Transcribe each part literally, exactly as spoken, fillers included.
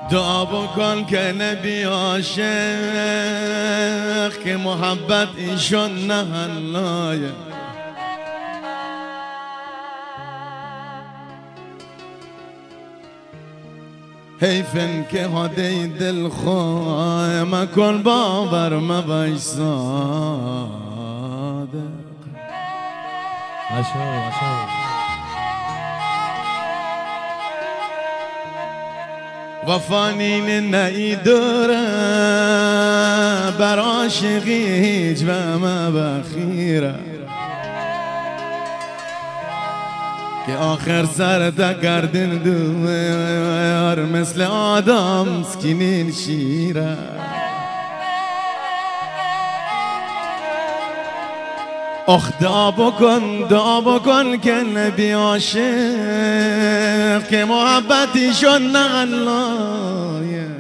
دعا بکن که نبی عاشق که محبت ایشون نه حلایه. حیفن که هده دل خواه مکن باور مباش صادق. مشهور مشهور وفانین نایداره بر عاشقی هیچ و ما بخیره که آخر سر تکردن دوار مثل آدم سکینین شیره. اخ دعا بکن دعا بکن که نبی عاشق که محبتیشون نه اللهیه.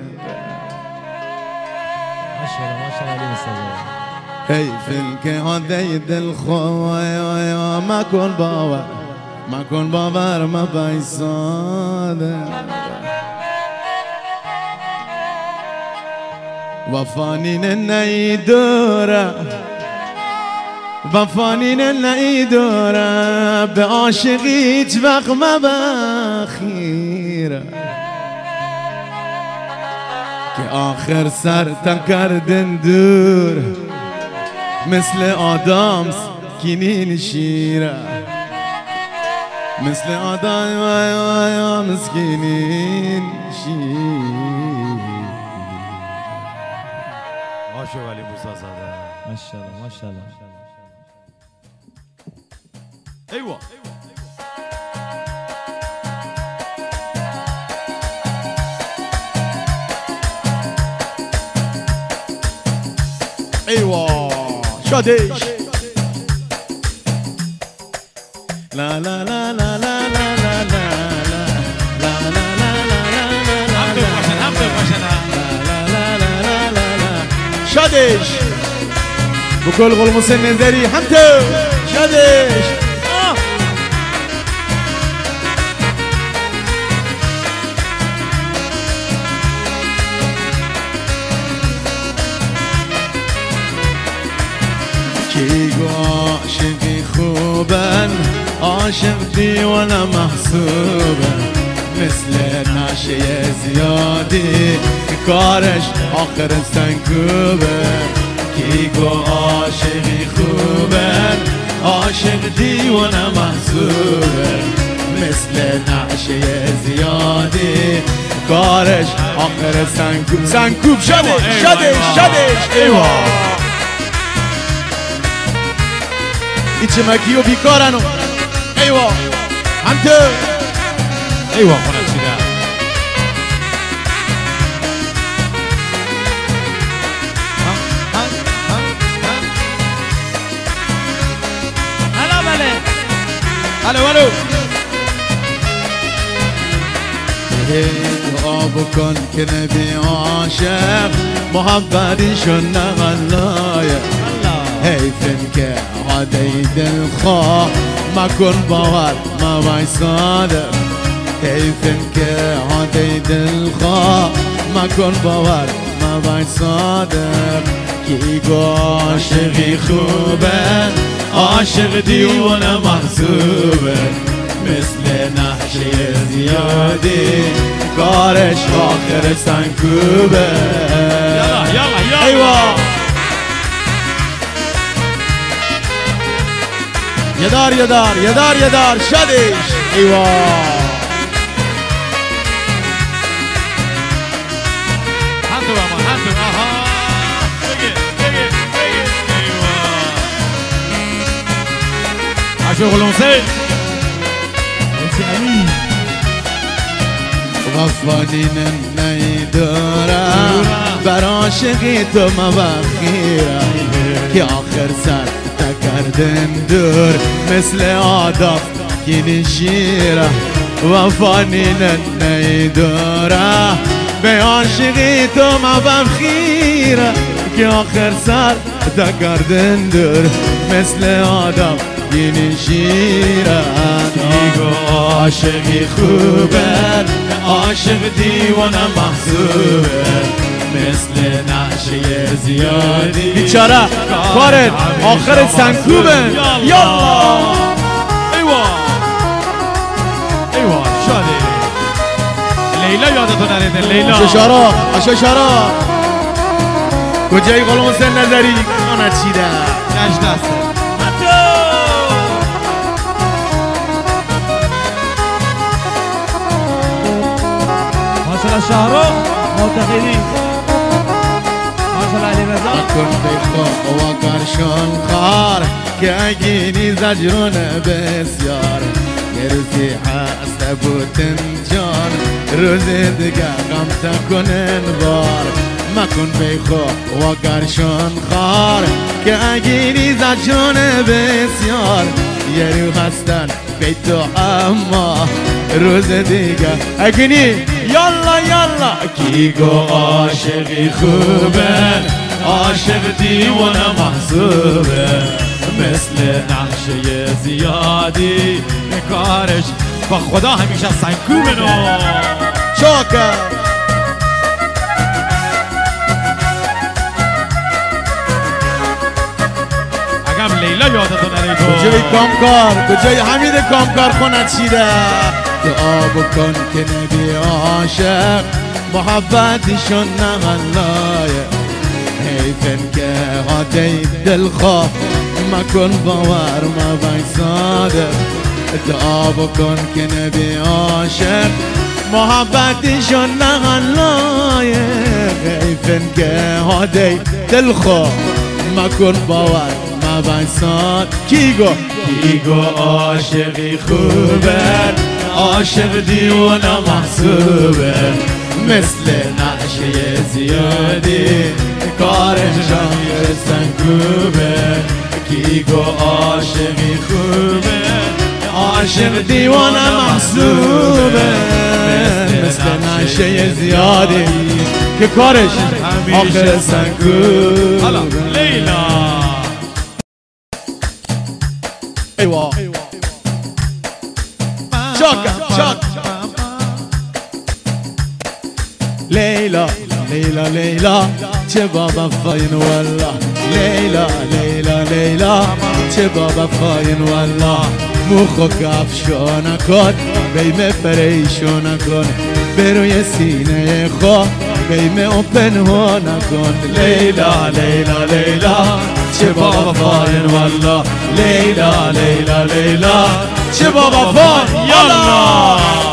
حیفن که هده دل خواه مکن باور مکن باور مبای صادق. وفانین نیداره وفانین نیداره به عاشقی هیچ وقت مبخیره که آخر سر تکردن دور مثل آدم سکینین شیره مثل آدم مسکینین شیر. ماشو ولی موسی زاده ماشاءالله ماشاءالله. ایوا ایوا شادش لا لا لا لا لا لا لا شادش بكل غلموس النزري حمدو شادش كي عاشقي خوبا عاشق دیوانه محسوبه مثل ناشیه زیادی که کارش آخر سنگوبه. کی گو عاشقی خوبه عاشق دیوانه محسوبه مثل ناشیه زیادی کارش آخر سنگوب سنگوب شدش شدش شدش. ایوا ایچه مکیو بیکارنو. ایوا همتو ایوا خونه چیده هلا بله هلو هلو. دعا بکن که نبی عاشق محبتیشون نه غلایه. حیفن که هده دل خواه مکن باور مبای صادق. حیفن که هده دل خواه مکن باور مبای صادق. کی گو عاشقی خوبه عاشق دیوانه محسوبه مثل نحشه زیادی کارش آخر سنگوبه. یالا یالا یالا. ایوا یدار یدار یدار یدار شدش. ایوا هندو باما هندو آها بگه بگه بگه. ایوا عشق غلومسه وفانین نیداره بر عاشقی تو مبخیره که آخر سر تکردن دور مثل آدم کی شیره. وفانین نیداره به عاشقی تو مبخیره که آخر سر دگردن دور مثل آدم یعنی شیرن دیگو عاشقی خوبه عاشق دیوانه محسوبه مثل نعشه زیادی بیچاره کارت آخر سنکوبه یالا ایوا ایوا شادی لیلا یادتو نریده لیلا ششارا ششارا کجایی غلام حسین نظری آنه چیده نجد هسته ماشاءالله شهرام معتقدی ماشاءالله علی رضا اکن بیخوا و کرشان خار که اگینی زجرون بسیار گرفتی حسته بودن جان روز دیگه غم تکنن بار مکن بیخوا و کرشان خار که اگینی زجرون بسیار یه رو هستن بیتو اما روز دیگه اگینی یالا یالا کی گو عاشقی خوبه عاشق دیوانه محسوبه مثل نقشه زیادی کارش با خدا همیشه سنکوبه نو شاکر اگم لیلا یادتو نریدو کجای کامکار کجای حمید کامکار خونه چیده دعا بکن که نبی عاشق محبتشون نغلایه حیفن که غاده دلخواه مکن باور مبین صادق دعا بکن که نبی عاشق محبتشون نغلایه حیفن که غاده دلخواه مکن باور مبین صادق کی گو کی گو عاشقی خوبه عاشق دیوانه محسوبه مثل نعشه زیادی کارش جای سنگوبه کی گو عاشقی خوبه عاشق دیوانه محسوبه مثل نعشه زیادی که کارش آخر سنگوبه حالا لیلا ایوا شاکم شاک لیلا لیلا لیلا چه بابا فاین والله لیلا لیلا لیلا چه بابا فاین والله مخو کفشو نکن بیم پریشو نکن بروی سینه خو بیم او پنهو نکن لیلا لیلا لیلا چه بابا فاین والله لیلا لیلا لیلا چه بابا فاین یالا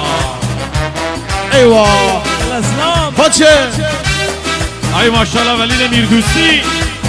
ایوا الاسلام پاچه ای ماشاءالله ولید میردوستی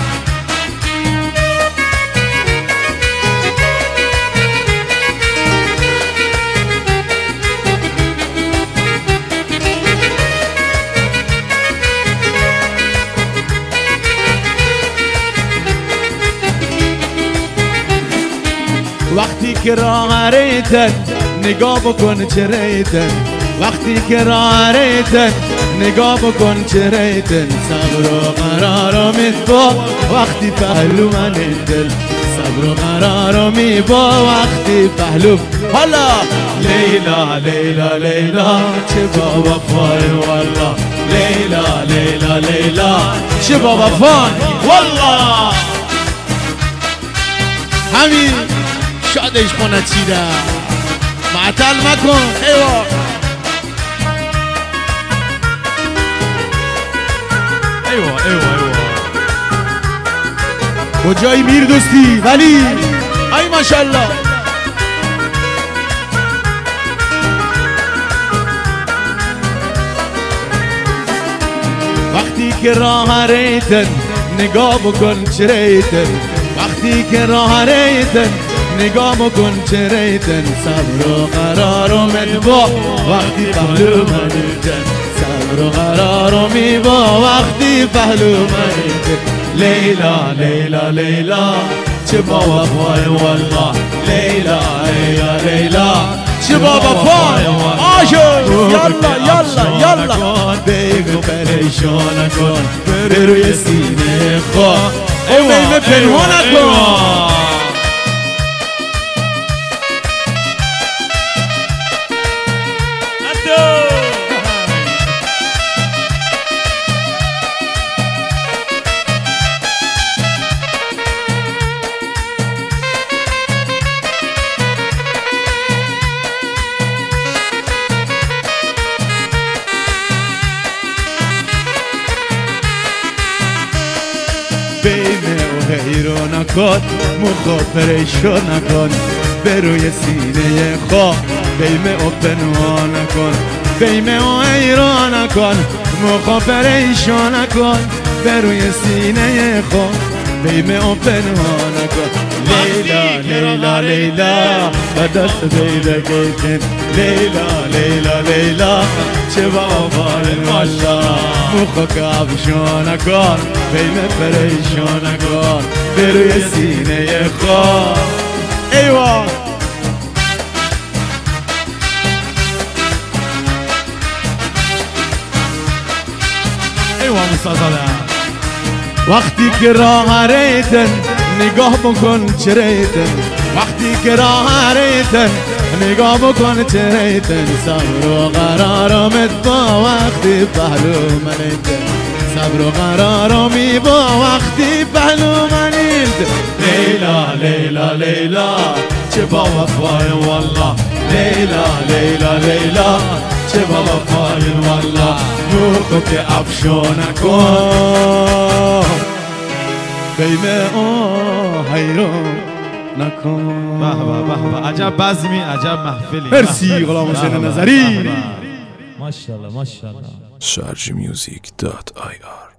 وقتی که راه ریتن نگاه بکن چه ریتن وقتی که راه ریتن نگاه بکن چه ریتن صبر و قرار می با وقتی پهلو من دل صبر و قرار می با وقتی پهلو حالا لیلا لیلا لیلا چه با وفای والله لیلا لیلا لیلا چه با وفای والله همین شادش خونه چیده معطل مکن ایوا ایوا ایوا ایوا کجایی میر دوستی ولی ای ماشاءالله وقتی که راه ریتن نگاه بکن چه ریتن وقتی که راه ریتن نگاه بکن چه ریتن صبر و قرار و مدبا وقتی پهلو من ریتن صبر و قرار و میبا وقتی پهلو من ریتن لیلا لیلا لیلا چه با وفای والله لیلا لیلا لیلا چه با وفای آشو یالا یالا یالا بگو پریشان کن به روی سینه خواه بیمه پنهان نکن. بیمه و حیرو نکن، مخا پریشان نکن، به روی سینه خواه بیمه و پنهان نکن. بیمه و حیرو نکن، مخا پریشان نکن، به روی سینه خواه بیمه و پنهان نکن. لیلا لیلا لیلا به دست بیده کن، لیلا لیلا لیلا چه وفای ماشا. مخا کابشان نکن، بیمه پریشان نکن، به روی سینه خواه. ایوا ایوا مستازاده. وقتی که راه ریتن نگاه بکن چریتن، وقتی که راه ریتن نگاه بکن چریتن. صبر و قرارمت با وقتی پهلو منیتن، صبر و قرارمی با وقتی پهلو منیتن. لیلا لیلا لیلا چه با وفای والله، لیلا لیلا لیلا چه با وفای والله. موخو که افشان نکن، بیمه او حیران نکن. به به به به، عجب بزمی، عجب محفلی. مرسی غلام حسین نظری. ماشاءالله ماشاءالله. شارژ میوزیک دات آی آر